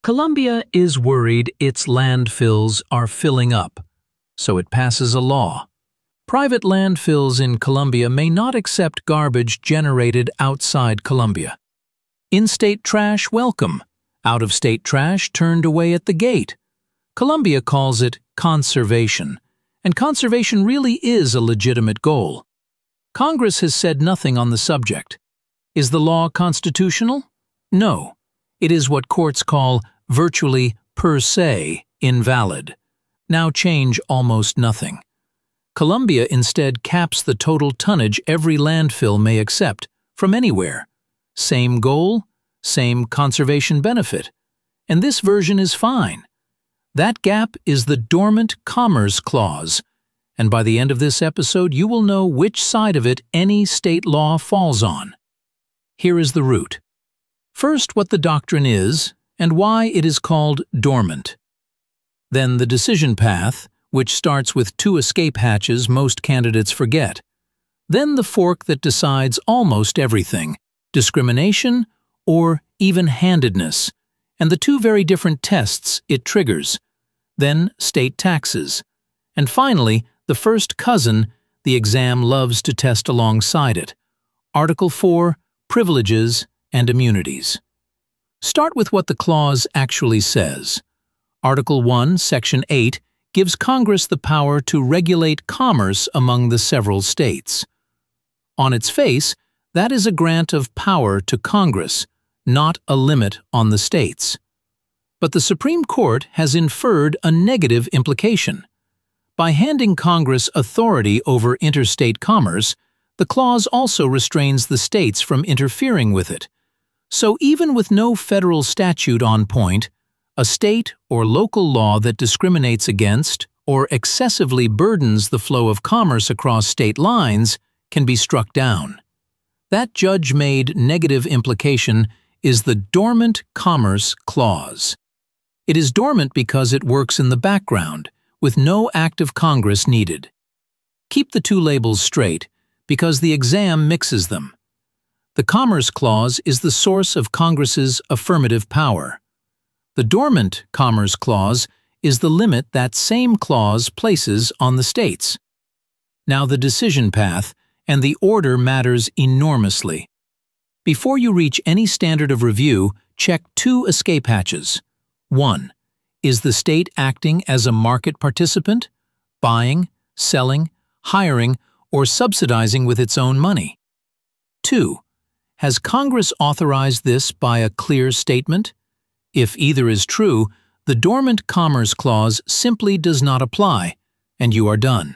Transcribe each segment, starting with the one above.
Colombia is worried its landfills are filling up, so it passes a law. Private landfills in Colombia may not accept garbage generated outside Colombia. In-state trash welcome, out-of-state trash turned away at the gate. Colombia calls it conservation, and conservation really is a legitimate goal. Congress has said nothing on the subject. Is the law constitutional? No. It is what courts call virtually per se invalid. Now change almost nothing. Colombia instead caps the total tonnage every landfill may accept from anywhere. Same goal, same conservation benefit. And this version is fine. That gap is the Dormant Commerce Clause, and by the end of this episode you will know which side of it any state law falls on. Here is the root. First, what the doctrine is and why it is called dormant. Then the decision path, which starts with two escape hatches most candidates forget. Then the fork that decides almost everything, discrimination or even-handedness, and the two very different tests it triggers. Then state taxes. And finally, the first cousin the exam loves to test alongside it. Article 4, Privileges and Immunities. Start with what the clause actually says. Article 1, Section 8 gives Congress the power to regulate commerce among the several states. On its face, that is a grant of power to Congress, not a limit on the states. But the Supreme Court has inferred a negative implication. By handing Congress authority over interstate commerce, the clause also restrains the states from interfering with it. So even with no federal statute on point, a state or local law that discriminates against or excessively burdens the flow of commerce across state lines can be struck down. That judge-made negative implication is the Dormant Commerce Clause. It is dormant because it works in the background, with no act of Congress needed. Keep the two labels straight, because the exam mixes them. The Commerce Clause is the source of Congress's affirmative power. The Dormant Commerce Clause is the limit that same clause places on the states. Now the decision path and the order matters enormously. Before you reach any standard of review, check two escape hatches. 1. Is the state acting as a market participant, buying, selling, hiring, or subsidizing with its own money? 2. Has Congress authorized this by a clear statement? If either is true, the Dormant Commerce Clause simply does not apply, and you are done.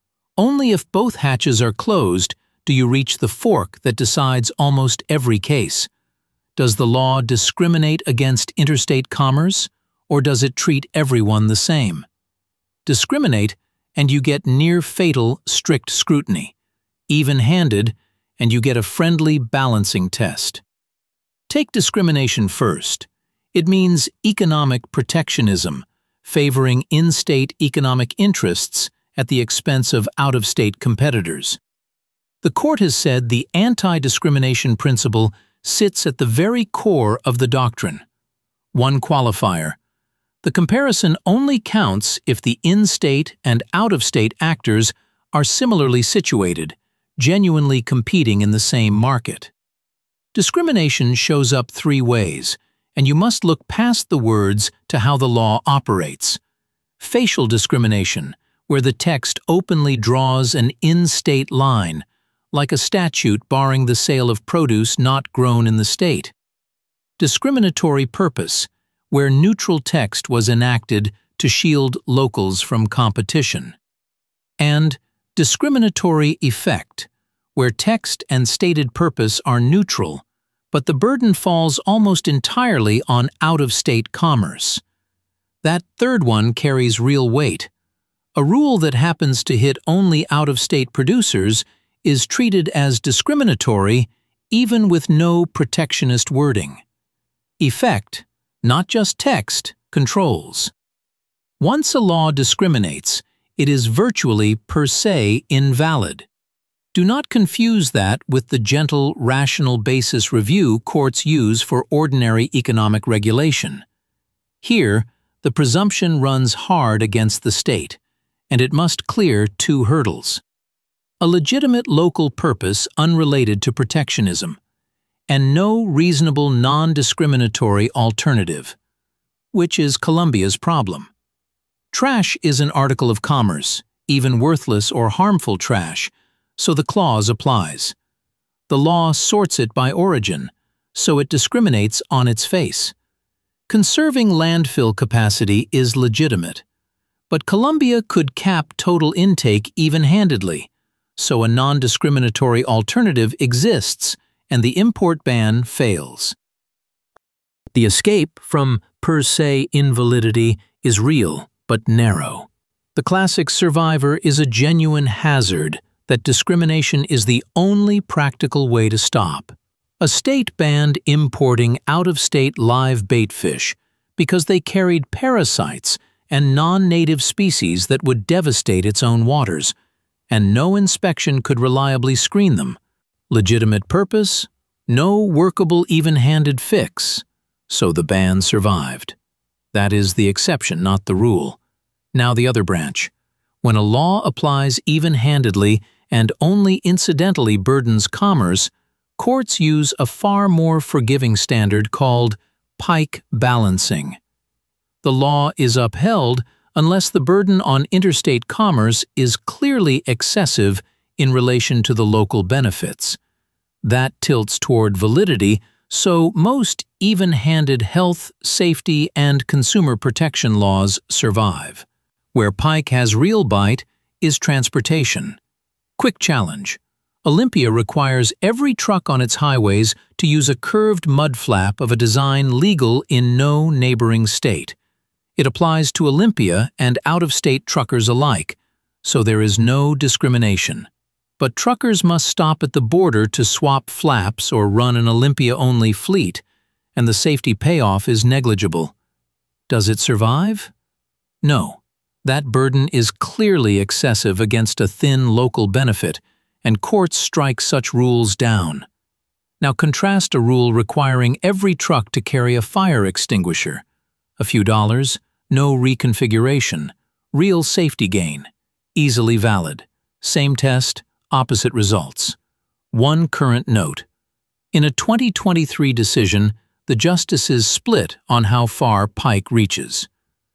Only if both hatches are closed do you reach the fork that decides almost every case. Does the law discriminate against interstate commerce, or does it treat everyone the same? Discriminate, and you get near-fatal strict scrutiny. Even-handed, and you get a friendly balancing test. Take discrimination first. It means economic protectionism, favoring in-state economic interests at the expense of out-of-state competitors. The court has said the anti-discrimination principle sits at the very core of the doctrine. One qualifier. The comparison only counts if the in-state and out-of-state actors are similarly situated, genuinely competing in the same market. Discrimination shows up three ways, and you must look past the words to how the law operates. Facial discrimination, where the text openly draws an in-state line, like a statute barring the sale of produce not grown in the state. Discriminatory purpose, where neutral text was enacted to shield locals from competition. And discriminatory effect, where text and stated purpose are neutral, but the burden falls almost entirely on out-of-state commerce. That third one carries real weight. A rule that happens to hit only out-of-state producers is treated as discriminatory even with no protectionist wording. Effect, not just text, controls. Once a law discriminates, it is virtually per se invalid. Do not confuse that with the gentle, rational basis review courts use for ordinary economic regulation. Here, the presumption runs hard against the state, and it must clear two hurdles: a legitimate local purpose unrelated to protectionism, and no reasonable non-discriminatory alternative, which is Colombia's problem. Trash is an article of commerce, even worthless or harmful trash, so the clause applies. The law sorts it by origin, so it discriminates on its face. Conserving landfill capacity is legitimate, but Colombia could cap total intake even-handedly, so a non-discriminatory alternative exists and the import ban fails. The escape from per se invalidity is real but narrow. The classic survivor is a genuine hazard that discrimination is the only practical way to stop. A state banned importing out-of-state live bait fish because they carried parasites and non-native species that would devastate its own waters, and no inspection could reliably screen them. Legitimate purpose? No workable even-handed fix. So the ban survived. That is the exception, not the rule. Now the other branch. When a law applies even-handedly and only incidentally burdens commerce, courts use a far more forgiving standard called Pike balancing. The law is upheld unless the burden on interstate commerce is clearly excessive in relation to the local benefits. That tilts toward validity, so most even-handed health, safety, and consumer protection laws survive. Where Pike has real bite is transportation. Quick challenge. Olympia requires every truck on its highways to use a curved mud flap of a design legal in no neighboring state. It applies to Olympia and out-of-state truckers alike, so there is no discrimination. But truckers must stop at the border to swap flaps or run an Olympia-only fleet, and the safety payoff is negligible. Does it survive? No. That burden is clearly excessive against a thin local benefit, and courts strike such rules down. Now contrast a rule requiring every truck to carry a fire extinguisher. A few dollars, no reconfiguration, real safety gain, easily valid. Same test, opposite results. One current note. In a 2023 decision, the justices split on how far Pike reaches.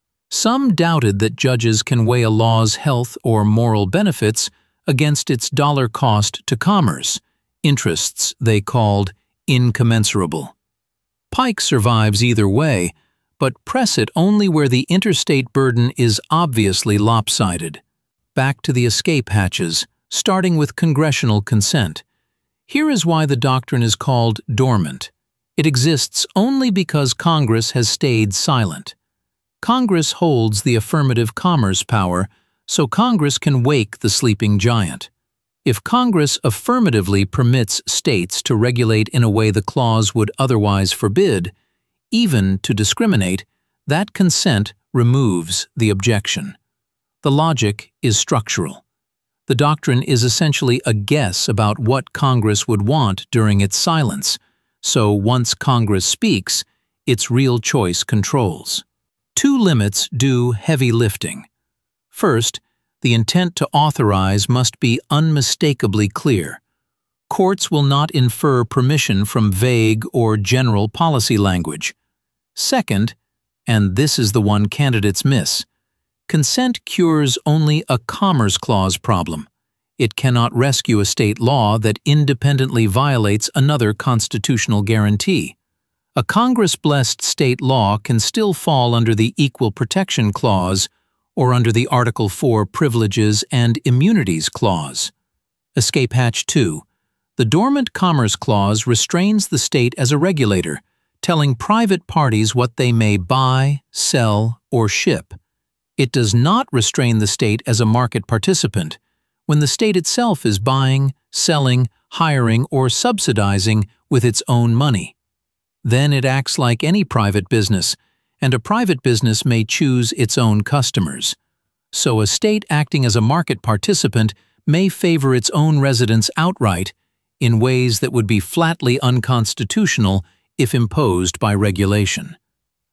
Some doubted that judges can weigh a law's health or moral benefits against its dollar cost to commerce, interests they called incommensurable. Pike survives either way, but press it only where the interstate burden is obviously lopsided. Back to the escape hatches, starting with congressional consent. Here is why the doctrine is called dormant. It exists only because Congress has stayed silent. Congress holds the affirmative commerce power, so Congress can wake the sleeping giant. If Congress affirmatively permits states to regulate in a way the clause would otherwise forbid, even to discriminate, that consent removes the objection. The logic is structural. The doctrine is essentially a guess about what Congress would want during its silence, so once Congress speaks, its real choice controls. Two limits do heavy lifting. First, the intent to authorize must be unmistakably clear. Courts will not infer permission from vague or general policy language. Second, and this is the one candidates miss, consent cures only a Commerce Clause problem. It cannot rescue a state law that independently violates another constitutional guarantee. A Congress-blessed state law can still fall under the Equal Protection Clause or under the Article 4 Privileges and Immunities Clause. Escape Hatch 2. The Dormant Commerce Clause restrains the state as a regulator, telling private parties what they may buy, sell, or ship. It does not restrain the state as a market participant when the state itself is buying, selling, hiring, or subsidizing with its own money. Then it acts like any private business, and a private business may choose its own customers. So a state acting as a market participant may favor its own residents outright in ways that would be flatly unconstitutional if imposed by regulation.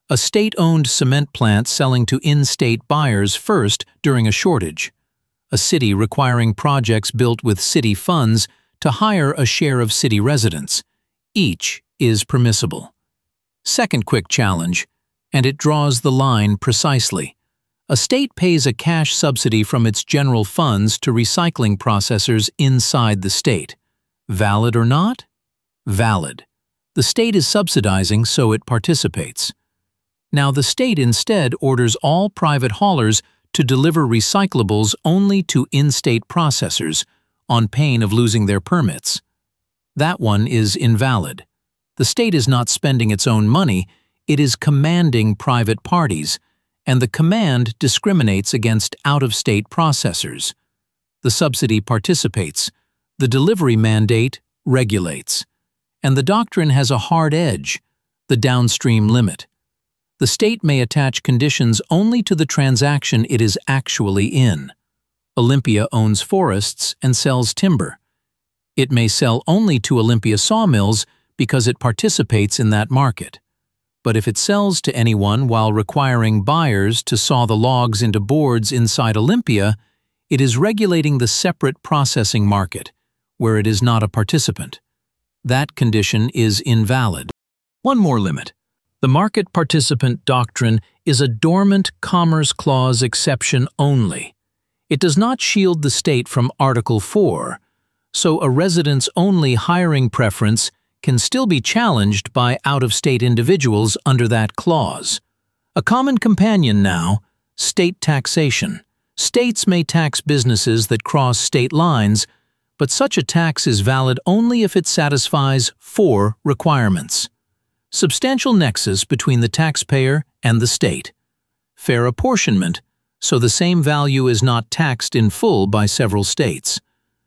a state-owned cement plant selling to in-state buyers first during a shortage, a city requiring projects built with city funds to hire a share of city residents. Each is permissible. Second quick challenge, and it draws the line precisely. A state pays a cash subsidy from its general funds to recycling processors inside the state. Valid or not? Valid. The state is subsidizing, so it participates. Now, the state instead orders all private haulers to deliver recyclables only to in-state processors, on pain of losing their permits. That one is invalid. The state is not spending its own money, it is commanding private parties, and the command discriminates against out-of-state processors. The subsidy participates, the delivery mandate regulates, and the doctrine has a hard edge, the downstream limit. The state may attach conditions only to the transaction it is actually in. Olympia owns forests and sells timber. It may sell only to Olympia sawmills because it participates in that market. But if it sells to anyone while requiring buyers to saw the logs into boards inside Olympia, it is regulating the separate processing market, where it is not a participant. That condition is invalid. One more limit. The market participant doctrine is a dormant Commerce Clause exception only. It does not shield the state from Article 4, so a residence-only hiring preference can still be challenged by out-of-state individuals under that clause. A common companion now, state taxation. States may tax businesses that cross state lines, but such a tax is valid only if it satisfies 4 requirements. Substantial nexus between the taxpayer and the state. Fair apportionment, so the same value is not taxed in full by several states.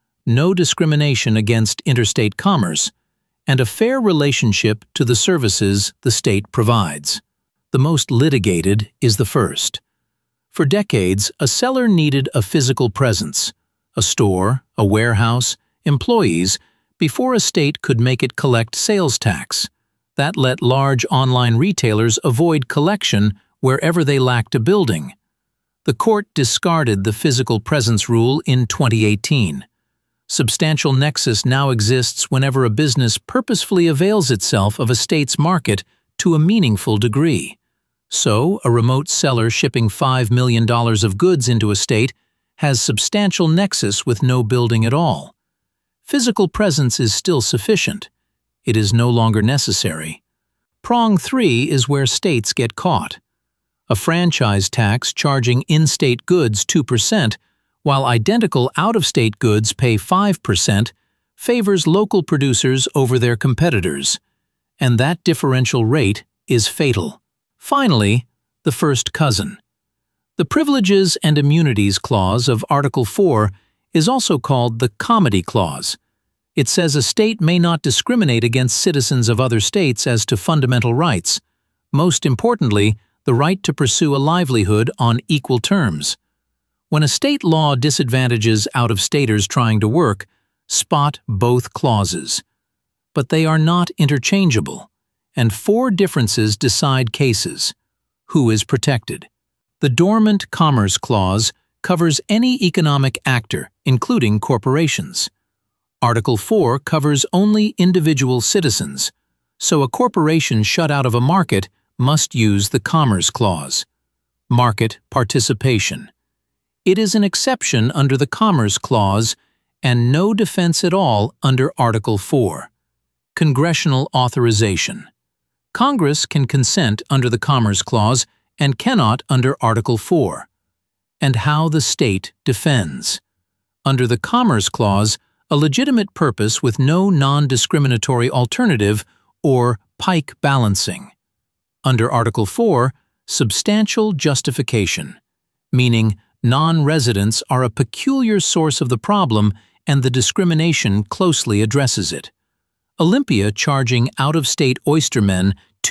No discrimination against interstate commerce, and a fair relationship to the services the state provides. The most litigated is the first. For decades, a seller needed a physical presence, a store, a warehouse, employees, before a state could make it collect sales tax. That let large online retailers avoid collection wherever they lacked a building. The court discarded the physical presence rule in 2018. Substantial nexus now exists whenever a business purposefully avails itself of a state's market to a meaningful degree. So, a remote seller shipping $5 million of goods into a state has substantial nexus with no building at all. Physical presence is still sufficient. It is no longer necessary. Prong 3 is where states get caught. A franchise tax charging in-state goods 2%, while identical out-of-state goods pay 5%, favors local producers over their competitors, and that differential rate is fatal. Finally, the first cousin. The Privileges and Immunities Clause of Article 4 is also called the Comity Clause. It says a state may not discriminate against citizens of other states as to fundamental rights, most importantly, the right to pursue a livelihood on equal terms. When a state law disadvantages out-of-staters trying to work, spot both clauses. But they are not interchangeable, and 4 differences decide cases. Who is protected? The Dormant Commerce Clause covers any economic actor, including corporations. Article 4 covers only individual citizens, so a corporation shut out of a market must use the Commerce Clause. Market participation. It is an exception under the Commerce Clause and no defense at all under Article 4. Congressional authorization. Congress can consent under the Commerce Clause and cannot under Article 4. And how the state defends. Under the Commerce Clause, a legitimate purpose with no non-discriminatory alternative or pike balancing. Under Article 4, substantial justification, meaning non-residents are a peculiar source of the problem and the discrimination closely addresses it. Olympia charging out-of-state oystermen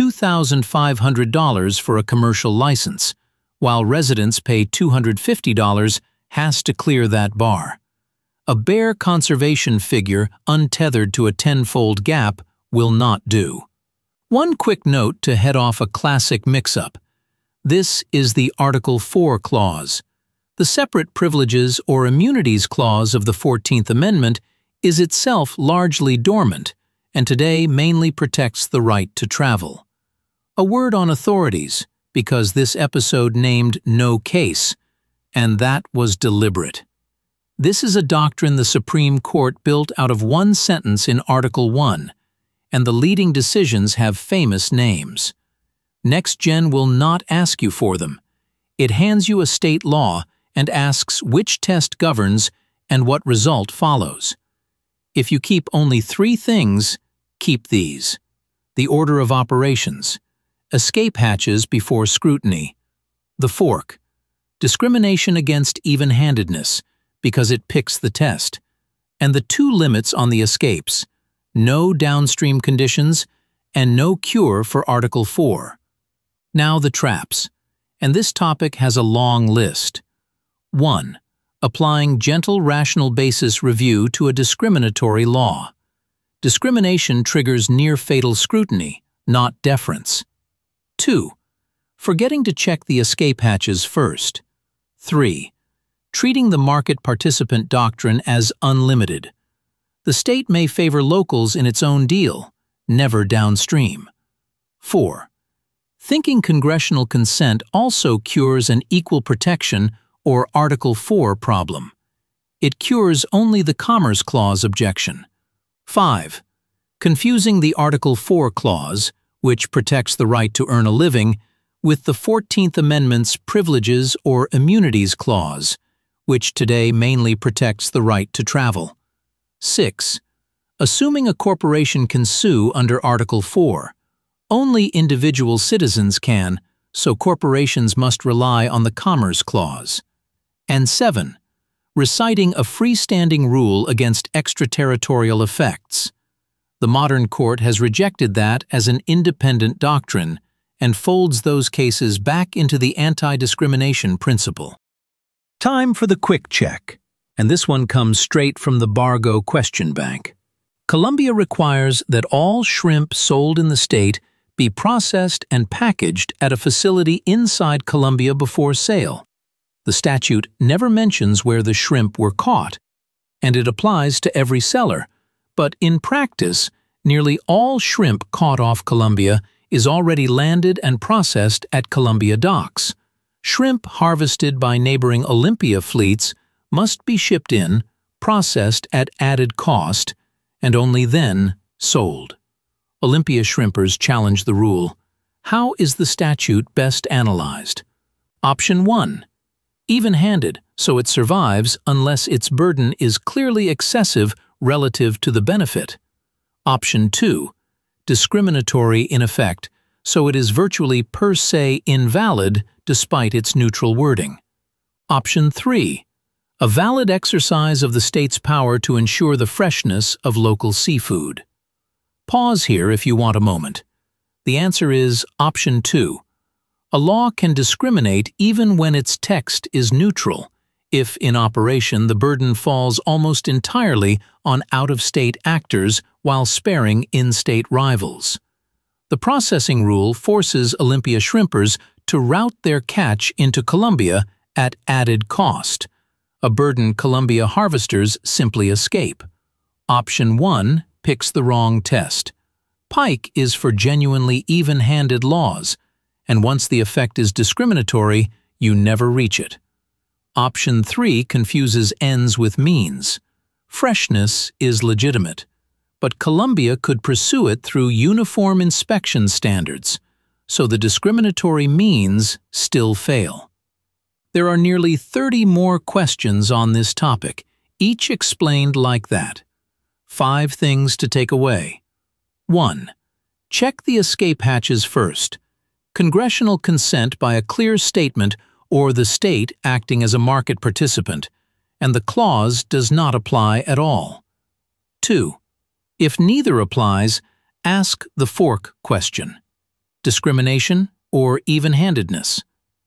$2,500 for a commercial license, while residents pay $250, has to clear that bar. A bare conservation figure untethered to a tenfold gap will not do. One quick note to head off a classic mix-up. This is the Article 4 clause. The separate privileges or immunities clause of the 14th Amendment is itself largely dormant, and today mainly protects the right to travel. A word on authorities, because this episode named no case, and that was deliberate. This is a doctrine the Supreme Court built out of one sentence in Article 1, and the leading decisions have famous names. NextGen will not ask you for them. It hands you a state law and asks which test governs and what result follows. If you keep only 3 things, keep these: the order of operations, escape hatches before scrutiny, the fork, discrimination against even-handedness, because it picks the test, and the 2 limits on the escapes: no downstream conditions and no cure for Article 4. Now the traps, and this topic has a long list. 1. Applying gentle rational basis review to a discriminatory law. Discrimination triggers near-fatal scrutiny, not deference. 2. Forgetting to check the escape hatches first. 3. Treating the market participant doctrine as unlimited. The state may favor locals in its own deal, never downstream. 4. Thinking congressional consent also cures an equal protection or Article 4 problem. It cures only the Commerce Clause objection. 5. Confusing the Article 4 clause, which protects the right to earn a living, with the 14th Amendment's Privileges or Immunities Clause, which today mainly protects the right to travel. 6. Assuming a corporation can sue under Article 4. Only individual citizens can, so corporations must rely on the Commerce Clause. And 7. Reciting a freestanding rule against extraterritorial effects. The modern court has rejected that as an independent doctrine and folds those cases back into the anti-discrimination principle. Time for the quick check, and this one comes straight from the Bargo Question Bank. Colombia requires that all shrimp sold in the state be processed and packaged at a facility inside Colombia before sale. The statute never mentions where the shrimp were caught, and it applies to every seller, but in practice, nearly all shrimp caught off Colombia is already landed and processed at Colombia docks. Shrimp harvested by neighboring Olympia fleets must be shipped in, processed at added cost, and only then sold. Olympia shrimpers challenge the rule. How is the statute best analyzed? Option 1. Even-handed, so it survives unless its burden is clearly excessive relative to the benefit. Option 2. Discriminatory in effect, so it is virtually per se invalid despite its neutral wording. Option 3. A valid exercise of the state's power to ensure the freshness of local seafood. Pause here if you want a moment. The answer is Option 2. A law can discriminate even when its text is neutral, if in operation the burden falls almost entirely on out-of-state actors while sparing in-state rivals. The processing rule forces Olympia shrimpers to route their catch into Colombia at added cost, a burden Colombia harvesters simply escape. Option 1 picks the wrong test. Pike is for genuinely even-handed laws, and once the effect is discriminatory, you never reach it. Option 3 confuses ends with means. Freshness is legitimate, but Colombia could pursue it through uniform inspection standards, so the discriminatory means still fail. There are nearly 30 more questions on this topic, each explained like that. 5 things to take away. 1. Check the escape hatches first. Congressional consent by a clear statement or the state acting as a market participant, and the clause does not apply at all. 2. If neither applies, ask the fork question: discrimination or even-handedness.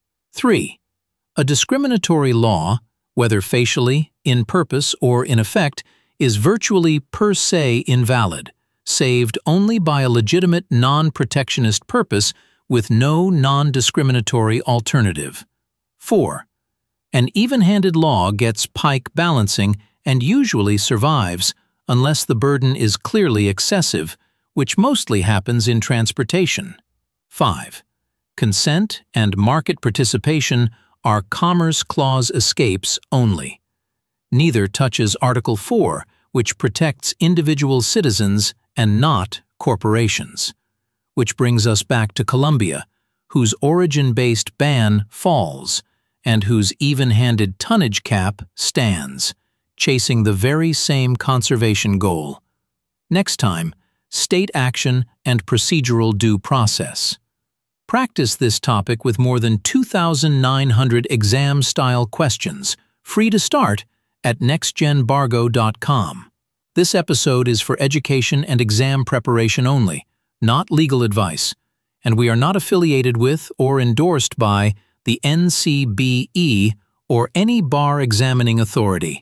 3. A discriminatory law, whether facially, in purpose, or in effect, is virtually per se invalid, saved only by a legitimate non-protectionist purpose with no non-discriminatory alternative. 4. An even-handed law gets pike balancing and usually survives unless the burden is clearly excessive, which mostly happens in transportation. 5. Consent and market participation are Commerce Clause escapes only. Neither touches Article 4, which protects individual citizens and not corporations. Which brings us back to Colombia, whose origin-based ban falls, and whose even-handed tonnage cap stands, chasing the very same conservation goal. Next time, state action and procedural due process. Practice this topic with more than 2,900 exam-style questions, free to start at nextgenbargo.com. This episode is for education and exam preparation only, not legal advice, and we are not affiliated with or endorsed by the NCBE or any bar examining authority.